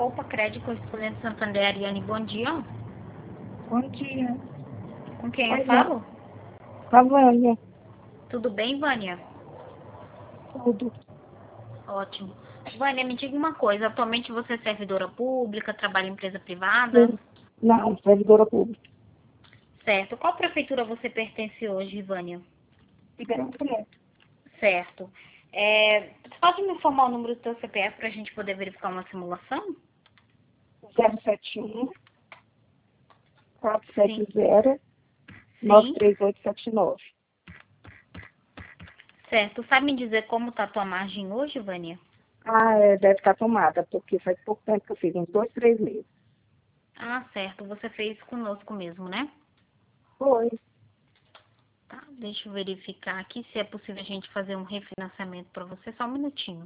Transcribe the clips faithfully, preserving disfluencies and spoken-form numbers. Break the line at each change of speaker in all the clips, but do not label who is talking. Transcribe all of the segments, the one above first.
Poupa Crédito Correspondente Santander, Ariane, bom dia.
Bom dia.
Com quem eu
Oi,
falo?
Com a Vânia.
Tudo bem, Vânia?
Tudo.
Ótimo. Vânia, me diga uma coisa, atualmente você é servidora pública, trabalha em empresa privada?
Sim. Não, servidora pública.
Certo. Qual prefeitura você pertence hoje, Vânia?
Ribeirão Preto.
Certo. É, você pode me informar o número do seu C P F para a gente poder verificar uma simulação?
zero sete um, quatro
Sim.
sete zero, nove
Sim.
três oito sete nove.
Certo. Sabe me dizer como está a tua margem hoje, Vânia?
Ah, é, deve estar tomada, porque faz pouco tempo que eu fiz, uns dois, três meses.
Ah, certo. Você fez conosco mesmo, né?
Foi.
Tá, deixa eu verificar aqui se é possível a gente fazer um refinanciamento para você. Só um minutinho.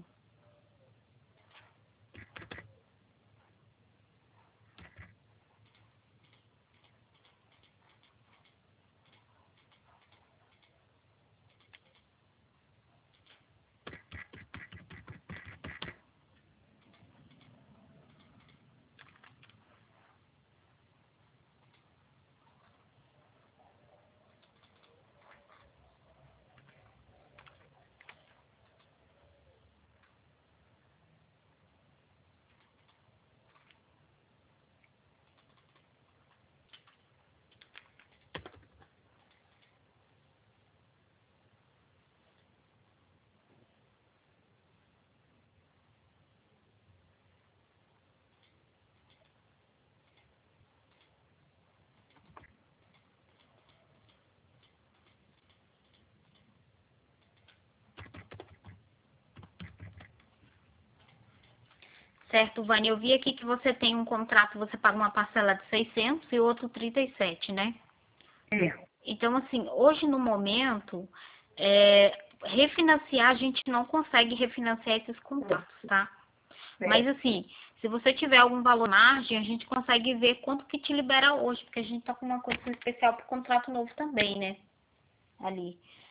Certo, Vânia, eu vi aqui que você tem um contrato, você paga uma parcela de seiscentos e outro trinta e sete, né?
É.
Então, assim, hoje no momento, é, refinanciar, a gente não consegue refinanciar esses contratos, tá? Mas,
É.
assim, se você tiver algum valor margem, a gente consegue ver quanto que te libera hoje, porque a gente tá com uma condição especial pro contrato novo também, né? Ali.